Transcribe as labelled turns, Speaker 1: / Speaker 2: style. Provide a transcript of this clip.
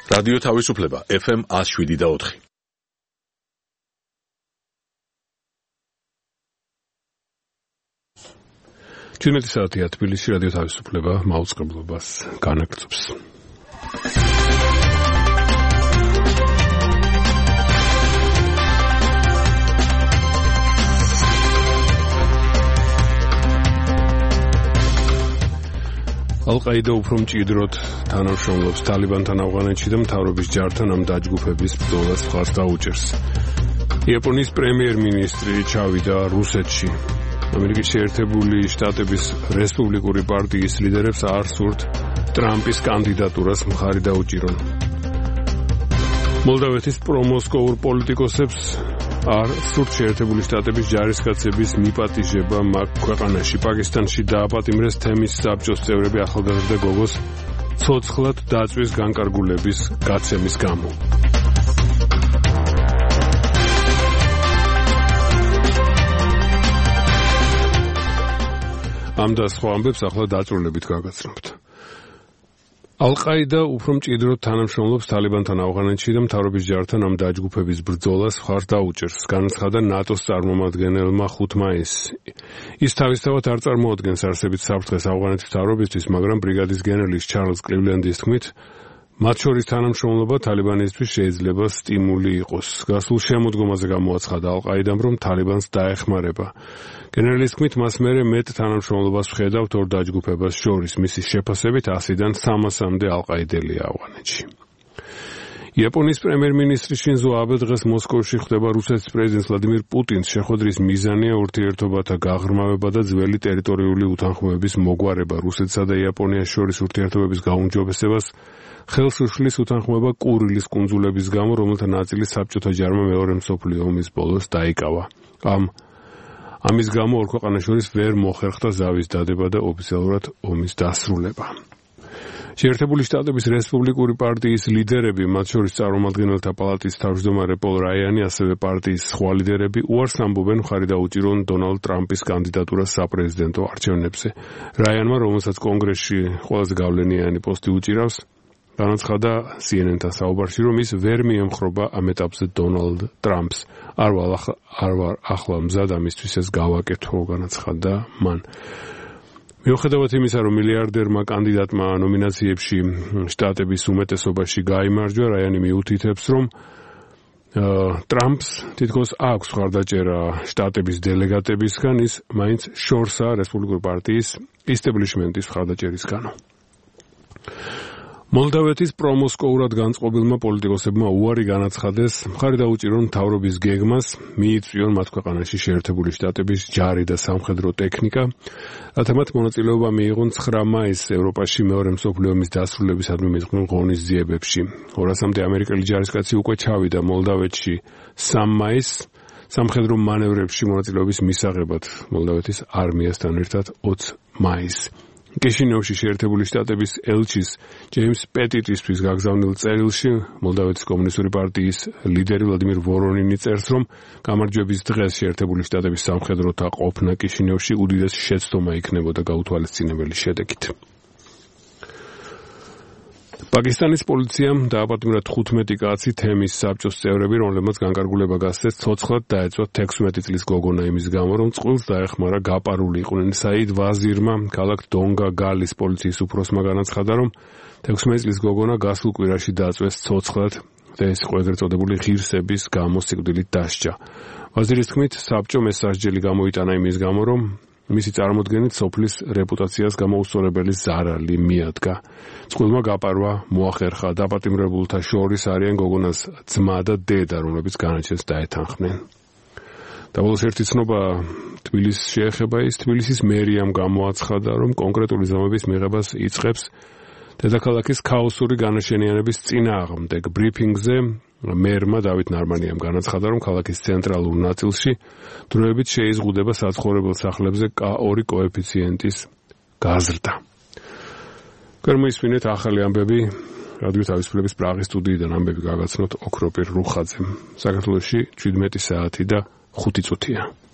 Speaker 1: რადიო თავისუფლება FM 107.4. Ჩვენი საათია თბილისში რადიო თავისუფლება მაუწყებლობას განაგრძობს. ალ-ყაიდა უფრო მჭიდროდ თანამშრომლობს თალიბანთან ავღანეთში და მთავრობის ჯართან ამ დაჯგუფების ბრძოლას მხარს დაუჭერს. იაპონიის პრემიერ-მინისტრი ჩავიდა რუსეთში. ამერიკის შეერთებული შტატების რესპუბლიკური პარტიის ლიდერებს არ სურთ ტრამპის კანდიდატურას მხარი დაუჭირონ. მოლდავეთის პრომოსკოვურ პოლიტიკოსებს არ სურთ შეერთებული შტატების ჯარისკაცების მიპატიჟება მაგ ქვეყანაში. პაკისტანში დააპატიმრეს თემის საბჭოს წევრები ახალგაზრდა გოგოს ცოცხლად დაწვის განკარგულების გაცემის გამო. ამ და სხვა ამბებს ახლა დაწვრილებით გაგაცნობთ. ალ-ყაიდა უფრო მჭიდროდ თანამშრომლობს თალიბანთან ავღანეთში და მთავრობის ჯართან ამ დაჯგუფების ბრძოლას მხარს დაუჭერს. განაცხადა ნატოს წარმომადგენელმა 5 მაისს. ის თავისთავად არ წარმოადგენს არსებით საფრთხეს ავღანეთის მთავრობისთვის, მაგრამ ბრიგადის გენერლის ჩარლზ კლივლენდის თქმით, მათ შორის თანამშრომლობა თალიბანისთვის შეიძლება სტიმული იყოს. გასულ შემოდგომაზე გამოაცხადა ალ-ყაიდამ, რომ თალიბანს დაეხმარება. გენერლის თქმით, მას მერე მეტ თანამშრომლობას ვხედავთ ორ დაჯგუფებას შორის. მისი შეფასებით 100-დან 300-მდე ალ-ყაიდელია ავღანეთში. იაპონიის პრემიერ-მინისტრი შინზო აბე დღეს მოსკოვში ხვდება რუსეთის პრეზიდენტ ვლადიმირ პუტინს. შეხვედრის მიზანია ურთიერთობათა გაღრმავება და ძველი ტერიტორიული უთანხმოების მოგვარება. რუსეთსა და იაპონიას შორის ურთიერთობების გაუმჯობესებას ხელს უშლის უთანხმოება კურილის კუნძულების გამო, რომელთა ნაწილი საბჭოთა ჯარმა მეორე მსოფლიო ომის ბოლოს დაიკავა. ამის გამო ორ ქვეყანას შორის ვერ მოხერხდა ზავის დადება და ოფიციალურად ომის დასრულება. შეერთებული შტატების რესპუბლიკური პარტიის ლიდერები, მათ შორის წარმომადგენელთა პალატის თავმჯდომარე პოლ რაიანი, ასევე პარტიის სხვა ლიდერები უარს ამბობენ მხარი დაუჭირონ დონალდ ტრამპის კანდიდატურას საპრეზიდენტო არჩევნებზე. რაიანმა, რომელსაც კონგრესში ყველაზე გავლენიანი პოსტი უჭირავს, განაცხადა CNN-თან საუბარში, რომ ის ვერ მიემხრობა ამ ეტაპზე დონალდ ტრამპს. არ ვარ ახლა მზად ამისთვის ეს გავაკეთო, განაცხადა მან. მიუხედავად იმისა, რომ მილიარდერმა კანდიდატმა ნომინაციებში შტატების უმეტესობაში გაიმარჯვა, რაიანი მიუთითებს, რომ ტრამპს თითქოს აქვს მხარდაჭერა შტატების დელეგატებისგან, ის მაინც შორსაა რესპუბლიკური პარტიის ისტებლიშმენტის მხარდაჭერისგანო. მოლდავეთის პრომოსკოურად განწყობილმა პოლიტიკოსებმა უარი განაცხადეს მხარი დაუჭირონ მთავრობის გეგმას მიიწვიონ მათ ქვეყანაში შეერთებული შტატების ჯარი და სამხედრო ტექნიკა, რათა მათ მონაწილეობა მიიღონ 9 მაისს ევროპაში მეორე მსოფლიო ომის დასრულებისადმი მიძღვნილ ღონისძიებებში. 200-მდე ამერიკელი ჯარისკაცი უკვე ჩავიდა მოლდავეთში 3 მაისს სამხედრო მანევრებში მონაწილეობის მისაღებად მოლდავეთის არმიასთან ერთად 20 მაისს. კიშინიოვში შეერთებული შტატების ელჩის ჯეიმს პეტიტისთვის გაგზავნილ წერილში მოლდავეთის კომუნისტური პარტიის ლიდერი ვლადიმირ ვორონინი წერს, რომ გამარჯვების დღეს შეერთებული შტატების სამხედროთა ყოფნა კიშინიოვში უდიდესი შეცდომა იქნებოდა გაუთვალისწინებელი შედეგით. პაკისტანის პოლიციამ დააპატიმრა 15 კაცი თემის საბჭოს წევრები, რომლებმაც განკარგულება გასცეს ცოცხლად დაეწვა 16 წლის გოგონა იმის გამო, რომ წყვილს დაეხმარა გაპარული იყვნენ. საიდ ვაზირმა ქალაქ დონგა გალის პოლიციის უფროსმა განაცხადა, რომ 16 წლის გოგონა გასულ კვირაში დაწვეს ცოცხლად და ეს იყო ეგრეთ წოდებული ღირსების გამო სიკვდილით დასჯა. ვაზირის თქმით, საბჭომ ეს სასჯელი გამოიტანა იმის გამო, რომ მისი წარმოდგენით სოფლის რეპუტაციას გამოუსწორებელი ზარალი მიადგა. წყვილმა გაპარვა მოახერხა. დაპატიმრებულთა შორის არიან გოგონას ძმა და დედა, რომლებიც განაჩენს დაეთანხმნენ. და ბოლოს ერთი ცნობა თბილისს შეეხება. ის თბილისის მერიამ გამოაცხადა, რომ კონკრეტული ზომების მიღებას იწყებს დედაქალაქის ქაოსური განაშენიანების წინააღმდეგ. ბრიფინგზე მერმა დავით ნარმანიამ განაცხადა, რომ ქალაქის ცენტრალურ ნაწილში დროებით შეიზღუდება საცხოვრებელ სახლებზე K2 კოეფიციენტის გაზრდა. გამოისმინეთ ახალი ამბები რადიო თავისუფლების პრაღის სტუდიიდან ამბები გაგაცნოთ ოქროპირ რუხაძემ. საქართველოში 17 საათი და 5 წუთია.